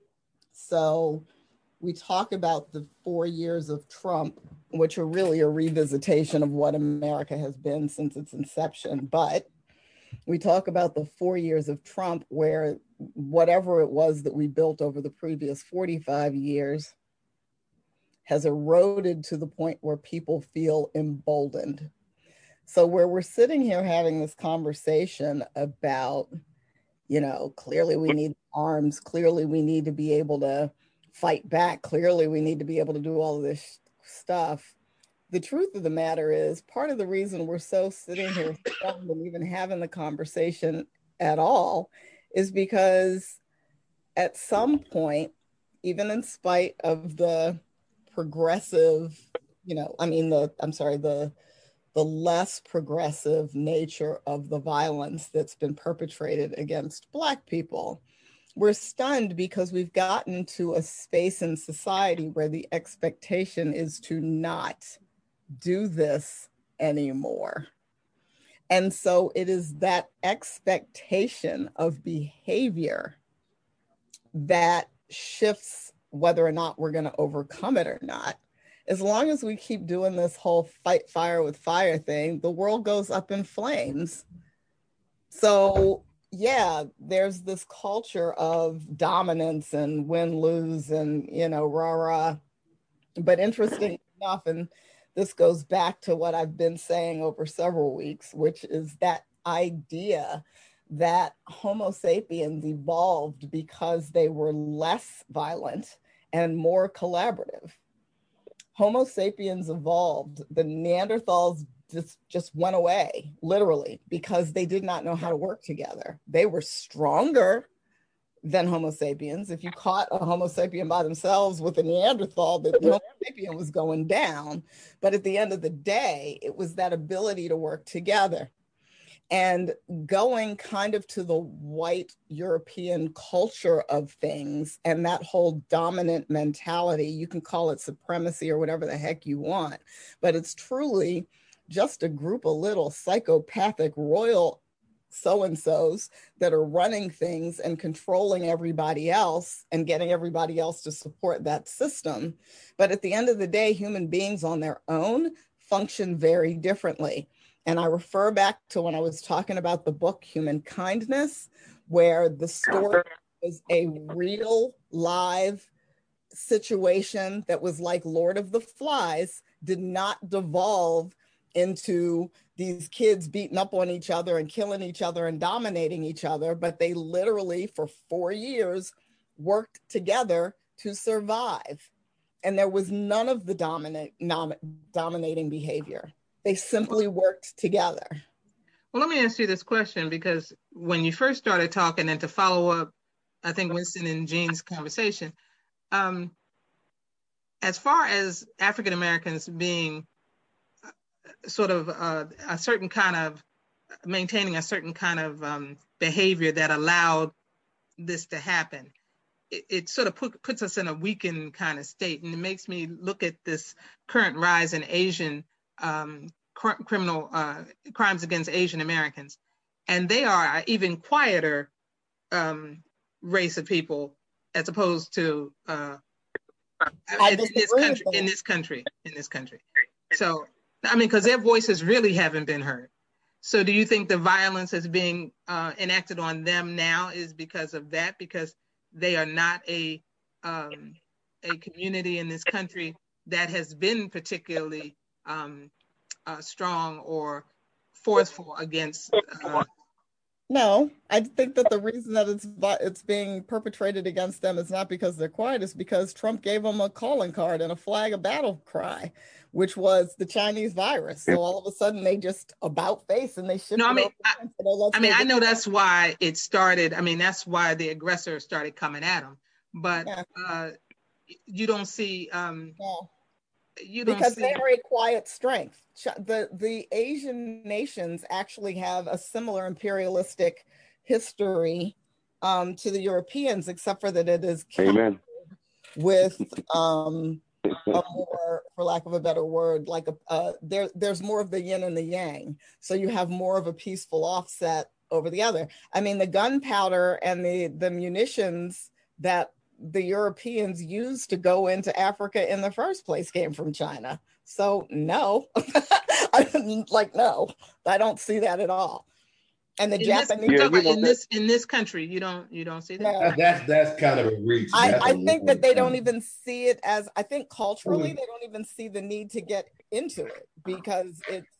So we talk about the 4 years of Trump, which are really a revisitation of what America has been since its inception. But we talk about the 4 years of Trump where whatever it was that we built over the previous 45 years has eroded to the point where people feel emboldened. So where we're sitting here having this conversation about, clearly we need arms, clearly we need to be able to fight back, clearly we need to be able to do all of this stuff. The truth of the matter is part of the reason we're so sitting here and even having the conversation at all is because at some point, even in spite of the progressive, the less progressive nature of the violence that's been perpetrated against Black people, we're stunned because we've gotten to a space in society where the expectation is to not do this anymore. And so it is that expectation of behavior that shifts whether or not we're going to overcome it or not. As long as we keep doing this whole fight fire with fire thing, the world goes up in flames. So yeah, there's this culture of dominance and win-lose and, rah-rah. But interesting enough, and this goes back to what I've been saying over several weeks, which is that idea that Homo sapiens evolved because they were less violent and more collaborative. Homo sapiens evolved. The Neanderthals just went away, literally, because they did not know how to work together. They were stronger, than Homo sapiens. If you caught a Homo sapien by themselves with a Neanderthal, the Homo sapien was going down. But at the end of the day, it was that ability to work together. And going kind of to the white European culture of things and that whole dominant mentality, you can call it supremacy or whatever the heck you want, but it's truly just a group of little psychopathic royal so-and-sos that are running things and controlling everybody else and getting everybody else to support that system. But at the end of the day, human beings on their own function very differently. And I refer back to when I was talking about the book Human Kindness, where the story was a real live situation that was like Lord of the Flies, did not devolve into these kids beating up on each other and killing each other and dominating each other, but they literally for 4 years worked together to survive. And there was none of the dominating behavior. They simply worked together. Well, let me ask you this question, because when you first started talking, and to follow up, I think Winston and Jean's conversation, as far as African Americans being sort of a certain kind of, maintaining a certain kind of behavior that allowed this to happen, it sort of puts us in a weakened kind of state. And it makes me look at this current rise in Asian criminal crimes against Asian Americans. And they are an even quieter race of people as opposed to in this country. So, I mean, because their voices really haven't been heard. So do you think the violence that's being enacted on them now is because of that? Because they are not a community in this country that has been particularly strong or forceful against. No, I think that the reason that it's being perpetrated against them is not because they're quiet, it's because Trump gave them a calling card and a flag of battle cry, which was the Chinese virus. So all of a sudden they just about face and they shifted. No, I know that's why it started. I mean, that's why the aggressor started coming at them. But you don't see. No. Because they are a quiet strength. The Asian nations actually have a similar imperialistic history to the Europeans, except for that it is with a more, for lack of a better word, like there's more of the yin and the yang. So you have more of a peaceful offset over the other. I mean, the gunpowder and the munitions that the Europeans used to go into Africa in the first place came from China. So no, no, I don't see that at all. And the Japanese in this country, you don't see that. No. That's kind of a reach. I think that they don't even see it as. I think culturally they don't even see the need to get into it because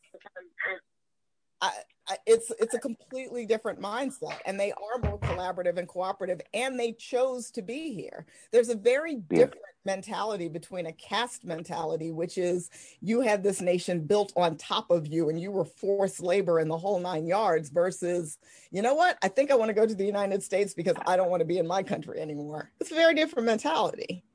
it's a completely different mindset, and they are more collaborative and cooperative, and they chose to be here. There's a very different mentality between a caste mentality, which is you had this nation built on top of you and you were forced labor in the whole 9 yards, versus, you know what, I think I want to go to the United States because I don't want to be in my country anymore. It's a very different mentality.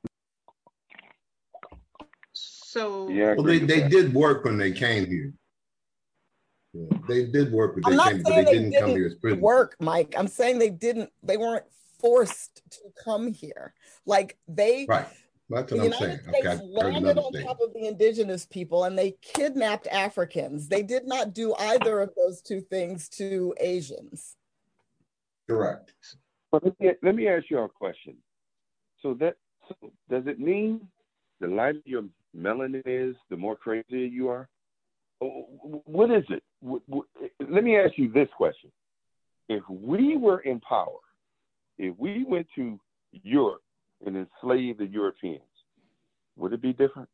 So well, they did work when they came here. Yeah, they did work, but they didn't come here as prisoners. Work, Mike. I'm saying they weren't forced to come here. Like the United States landed on top of the indigenous people and they kidnapped Africans. They did not do either of those two things to Asians. Correct. But let me ask you a question. So does it mean the lighter your melanin is, the more crazy you are? What is it? Let me ask you this question. If we were in power, if we went to Europe and enslaved the Europeans, would it be different?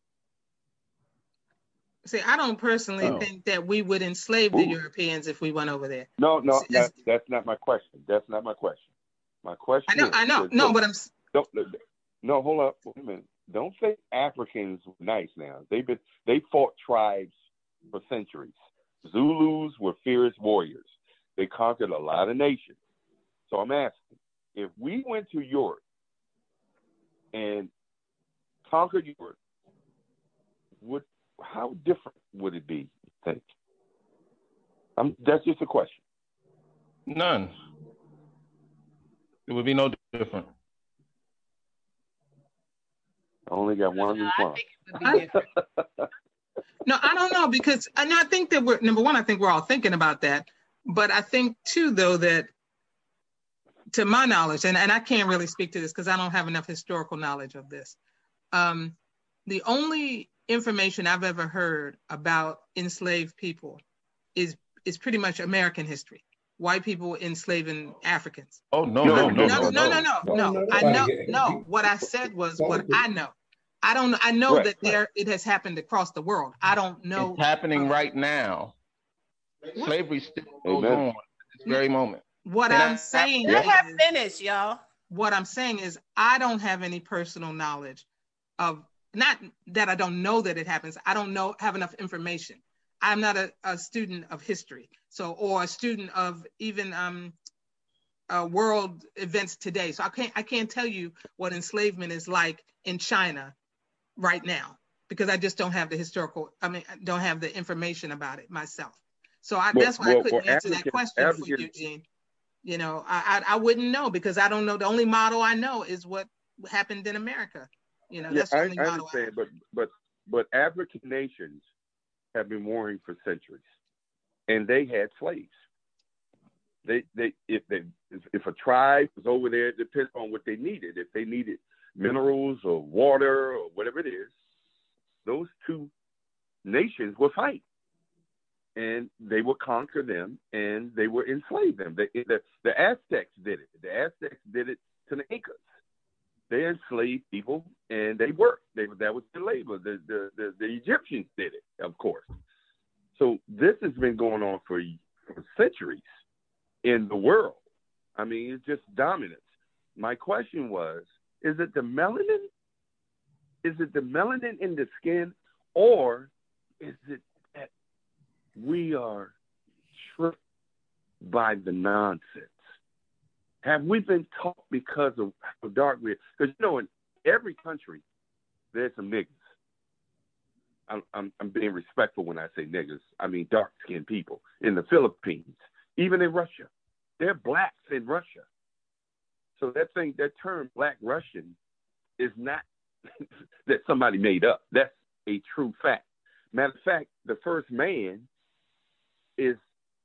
See, I don't personally think that we would enslave the Europeans if we went over there. No, that's not my question. That's not my question. My question I know. No, but No, hold up. Wait a minute. Don't say Africans were nice now. They fought tribes for centuries. Zulus were fierce warriors. They conquered a lot of nations. So I'm asking, if we went to Europe and conquered Europe, how different would it be, you think? That's just a question. None. It would be no different. I only got one response. I think it would be different. No, I don't know, because I think that number one, I think we're all thinking about that. But I think too, though, that to my knowledge, and I can't really speak to this because I don't have enough historical knowledge of this. The only information I've ever heard about enslaved people is pretty much American history. White people enslaving Africans. Oh, no. I know. No, what I said was what I know. I know that it has happened across the world. I don't know. It's happening right now. Slavery still goes on at this very moment. What I'm saying Let her finish, y'all. What I'm saying is I don't have any personal knowledge of, not that I don't know that it happens. I don't have enough information. I'm not a student of history, or a student of even world events today. So I can't tell you what enslavement is like in China right now, because I just don't have don't have the information about it myself. So that's why I couldn't answer that question for you, Eugene. You know, I wouldn't know, because I don't know. The only model I know is what happened in America. You know, that's the only model I understand, but African nations have been warring for centuries, and they had slaves. If a tribe was over there, it depends on what they needed. If they needed minerals or water or whatever it is, those two nations would fight, and they would conquer them, and they would enslave them. The Aztecs did it. The Aztecs did it to the Incas. They enslaved people, and they worked. That was their labor. The Egyptians did it, of course. So this has been going on for centuries in the world. I mean, it's just dominance. My question was, is it the melanin? Is it the melanin in the skin, or is it that we are tricked by the nonsense? Have we been taught because of how dark we are? Because, you know, in every country, there's some niggas. I'm being respectful when I say niggas. I mean dark-skinned people. In the Philippines, even in Russia. There are blacks in Russia. So that term Black Russian is not that somebody made up. That's a true fact. Matter of fact, the first man is,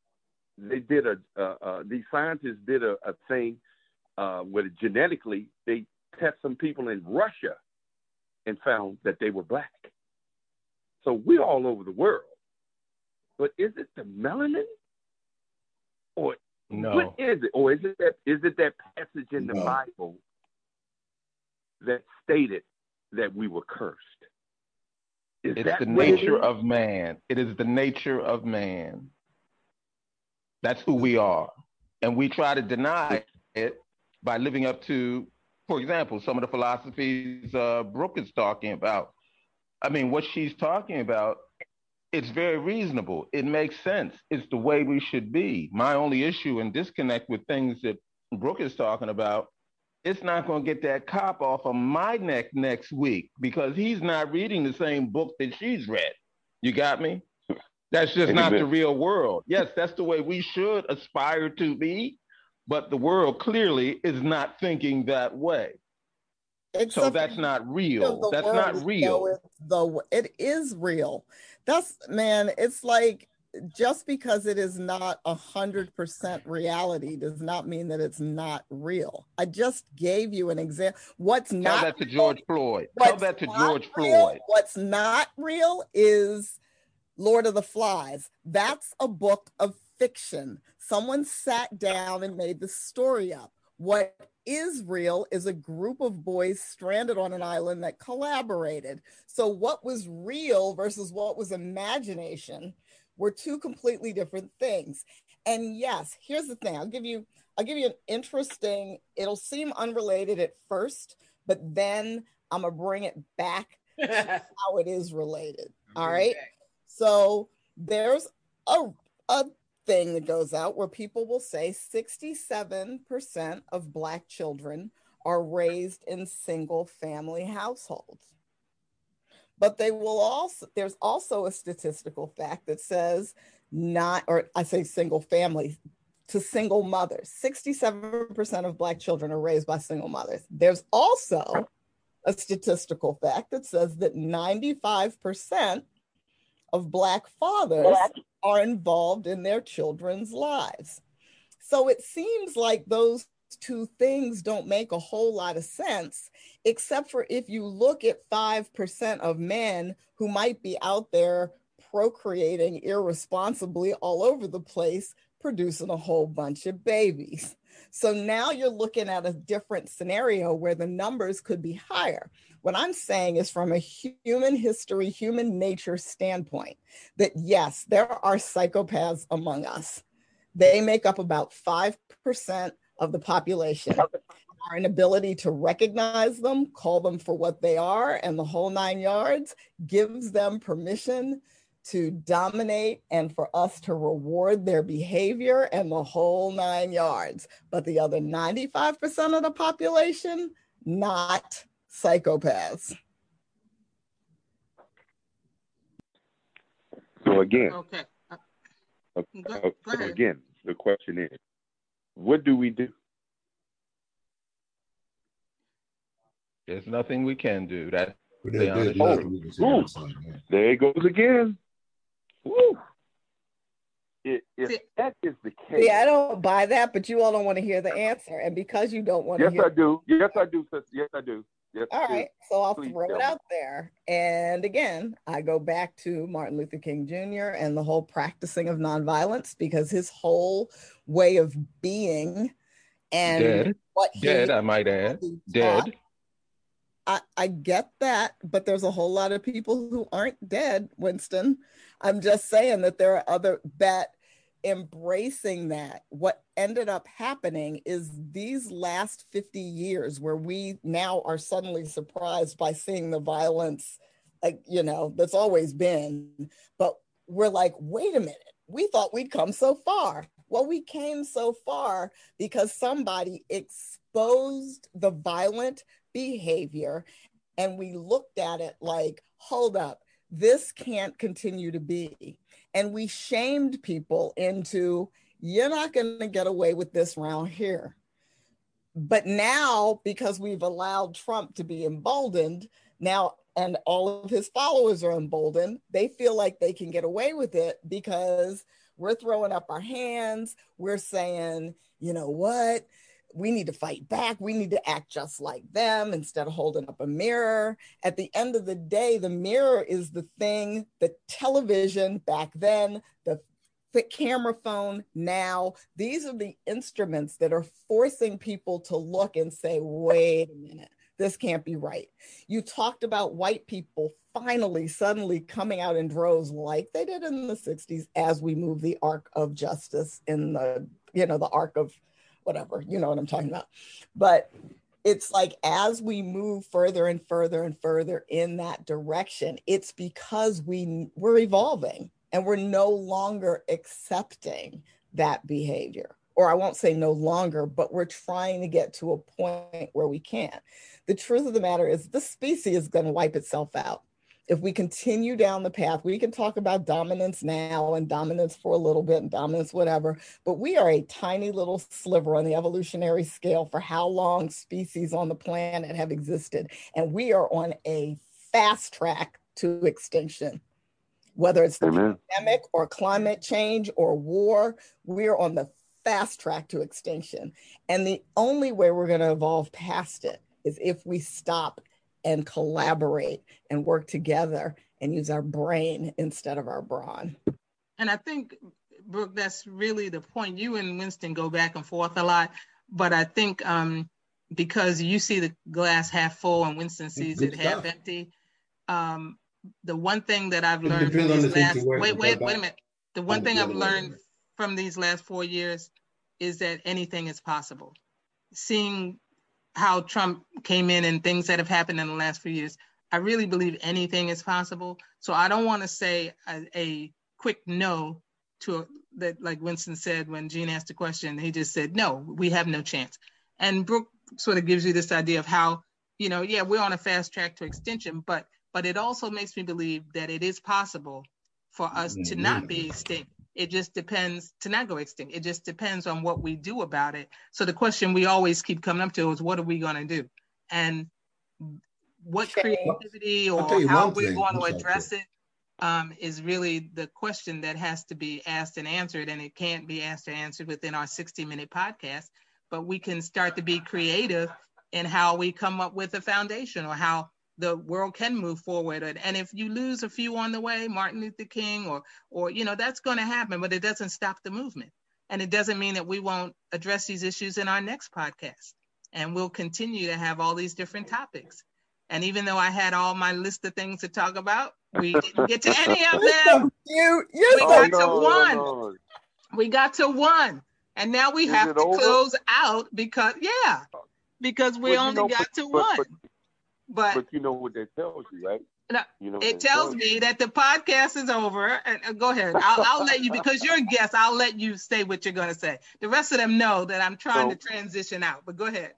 these scientists did a thing where genetically they test some people in Russia and found that they were black. So we're all over the world. But is it the melanin? Or no. What is it? Or is it that passage in the Bible that stated that we were cursed? It's the nature of man. It is the nature of man. That's who we are. And we try to deny it by living up to, for example, some of the philosophies Brooke is talking about. I mean, what she's talking about, it's very reasonable. It makes sense. It's the way we should be. My only issue and disconnect with things that Brooke is talking about, it's not going to get that cop off of my neck next week because he's not reading the same book that she's read. You got me? That's just not the real world. Yes, that's the way we should aspire to be, but the world clearly is not thinking that way. So that's not real. That's not real. It is real. It's like, just because it is not 100% reality does not mean that it's not real. I just gave you an example. Tell that to George Floyd. Tell that to George Floyd. What's not real is Lord of the Flies. That's a book of fiction. Someone sat down and made the story up. What is real is a group of boys stranded on an island that collaborated. So what was real versus what was imagination were two completely different things. And yes, here's the thing. I'll give you an interesting, it'll seem unrelated at first, but then I'm gonna bring it back to how it is related. All right. So there's a thing that goes out where people will say 67% of Black children are raised in single family households. But they will also, there's also a statistical fact that says single family, to single mothers. 67% of Black children are raised by single mothers. There's also a statistical fact that says that 95% of Black fathers are involved in their children's lives. So it seems like those two things don't make a whole lot of sense, except for if you look at 5% of men who might be out there procreating irresponsibly all over the place, producing a whole bunch of babies. So now you're looking at a different scenario where the numbers could be higher. What I'm saying is from a human history, human nature standpoint, that yes, there are psychopaths among us. They make up about 5% of the population. Our inability to recognize them, call them for what they are, and the whole 9 yards gives them permission to dominate and for us to reward their behavior and the whole 9 yards. But the other 95% of the population, not psychopaths. So again, Okay. so again, the question is, what do we do? There's nothing we can do. That's There it goes again. Woo. If that is the case. Yeah, I don't buy that, but you all don't want to hear the answer. And because you don't want to hear I do. Yes, I do, sister. Yes, I do. Yes, all right, so I'll Please throw it out there. And again, I go back to Martin Luther King Jr. and the whole practicing of nonviolence, because his whole way of being and dead, I might add, dead. I get that, but there's a whole lot of people who aren't dead, Winston. I'm just saying that there are other that embracing that. What ended up happening is these last 50 years where we now are suddenly surprised by seeing the violence, like, you know, that's always been, but we're like, wait a minute, we thought we'd come so far. Well, we came so far because somebody exposed the violent behavior and we looked at it like, hold up, this can't continue to be. And we shamed people into, you're not going to get away with this around here. But now, because we've allowed Trump to be emboldened now, and all of his followers are emboldened, they feel like they can get away with it because we're throwing up our hands. We're saying, you know what? We need to fight back. We need to act just like them instead of holding up a mirror. At the end of the day, the mirror is the thing, the television back then, the camera phone now. These are the instruments that are forcing people to look and say, wait a minute, this can't be right. You talked about white people finally, suddenly coming out in droves like they did in the 60s as we move the arc of justice in the, you know, the arc of whatever, you know what I'm talking about. But it's like, as we move further and further and further in that direction, it's because we're evolving and we're no longer accepting that behavior. Or I won't say no longer, but we're trying to get to a point where we can't. The truth of the matter is the species is going to wipe itself out. If we continue down the path, we can talk about dominance now and dominance for a little bit and dominance whatever, but we are a tiny little sliver on the evolutionary scale for how long species on the planet have existed. And we are on a fast track to extinction. Whether it's the pandemic or climate change or war, we're on the fast track to extinction. And the only way we're going to evolve past it is if we stop and collaborate and work together and use our brain instead of our brawn. And I think, Brooke, that's really the point. You and Winston go back and forth a lot, but I think because you see the glass half full and Winston sees it half empty, the one thing that I've learned from these last, wait a minute. The one thing I've learned from these last 4 years is that anything is possible. Seeing how Trump came in and things that have happened in the last few years, I really believe anything is possible. So I don't want to say a quick no to that, like Winston said, when Gene asked the question, he just said, no, we have no chance. And Brooke sort of gives you this idea of how, yeah, we're on a fast track to extinction, but it also makes me believe that it is possible for us to not be extinct. It just depends, to not go extinct. It just depends on what we do about it. So the question we always keep coming up to is, what are we going to do? And what creativity or how we're going to address it is really the question that has to be asked and answered. And it can't be asked and answered within our 60-minute podcast, but we can start to be creative in how we come up with a foundation or how the world can move forward. And if you lose a few on the way, Martin Luther King or that's going to happen, but it doesn't stop the movement. And it doesn't mean that we won't address these issues in our next podcast. And we'll continue to have all these different topics. And even though I had all my list of things to talk about, we didn't get to any of them. We got to one. And now we have to close out because we only got to one. But you know what that tells you, right? No, it tells me that the podcast is over. And go ahead. I'll let you, because you're a guest, I'll let you say what you're going to say. The rest of them know that I'm trying to transition out, but go ahead.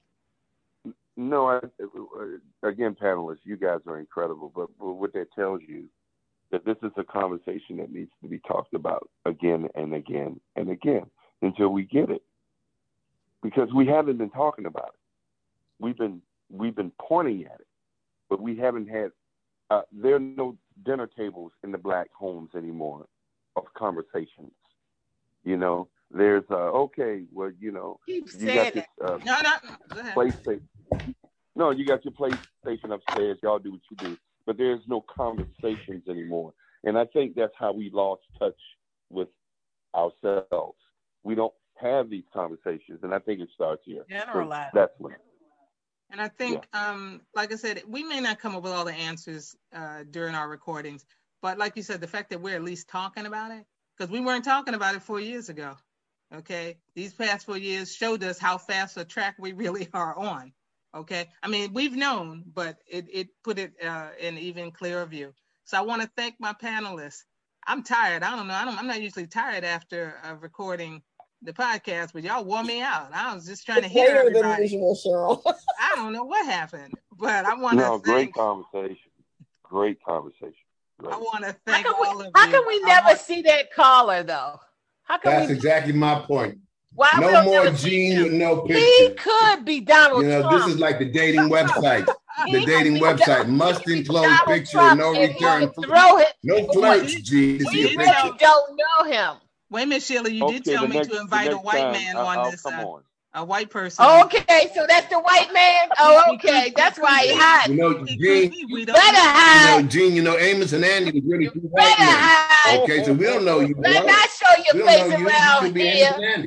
No, again, panelists, you guys are incredible. But what that tells you, that this is a conversation that needs to be talked about again and again and again until we get it. Because we haven't been talking about it. We've been pointing at it. But we haven't had, there are no dinner tables in the Black homes anymore of conversations. There's, okay, well, you got this PlayStation. No, you got your PlayStation upstairs. Y'all do what you do. But there's no conversations anymore. And I think that's how we lost touch with ourselves. We don't have these conversations. And I think it starts here. Generalize. So that's when. And I think, like I said, we may not come up with all the answers during our recordings, but like you said, the fact that we're at least talking about it, because we weren't talking about it 4 years ago, okay? These past 4 years showed us how fast a track we really are on, okay? I mean, we've known, but it put it in even clearer view. So I want to thank my panelists. I'm tired. I don't know. I'm not usually tired after recording the podcast, but y'all wore me out. I was just trying to hear everybody. Than usual, Cheryl. I don't know what happened, but I want to thank. Great conversation. I want to thank all of you. How can we never see that caller though? That's exactly my point. Why no more Gene with no picture. He could be Donald Trump. This is like the dating website. The dating website must enclose picture and no return. No flirts, Gene. To see a picture. You don't know him. Wait a minute, Sheila, you did tell me to invite a white man on this, a white person. Okay, so that's the white man? Oh, okay, that's why he hot. Gene, you better hide. Gene, Amos and Andy was really two white men. Okay, so we don't know you. Let's not show your face around here.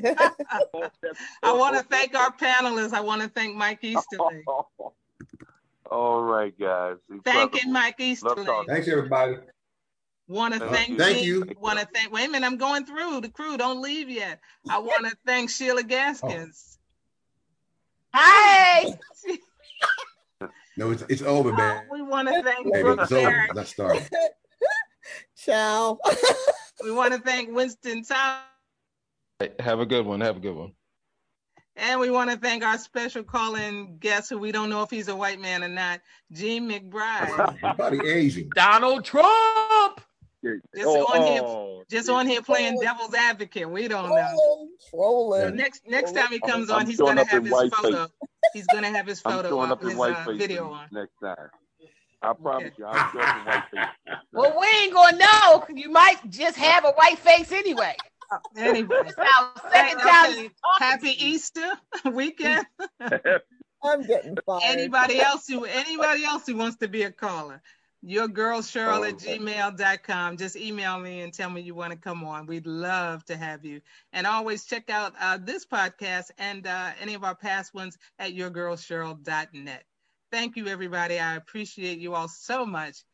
I want to thank our panelists. I want to thank Mike Easterly. All right, guys. Thanking Mike Easterly. Thanks, everybody. Want to thank you. Want to thank. Wait a minute, I'm going through the crew. Don't leave yet. I want to thank Sheila Gaskins. Hi. No, it's over, man. We want to thank Brooke Barrett. Let's start. Ciao. We want to thank Winston Thomas. Have a good one. Have a good one. And we want to thank our special call-in guest, who we don't know if he's a white man or not, Gene McBride. Probably Asian. Donald Trump. Just on here playing devil's advocate. We don't know. Trolling. So next time he comes on, he's going to have his photo. He's going to have his photo up, his video on. Next time. I promise you, I'm showing up in white face. Well, we ain't going to know. You might just have a white face anyway. Anyway, happy Easter weekend. I'm getting fired. Anybody else who wants to be a caller, yourgirlcheryl@gmail.com. Just email me and tell me you want to come on. We'd love to have you. And always check out this podcast and any of our past ones at yourgirlcheryl.net. Thank you, everybody. I appreciate you all so much.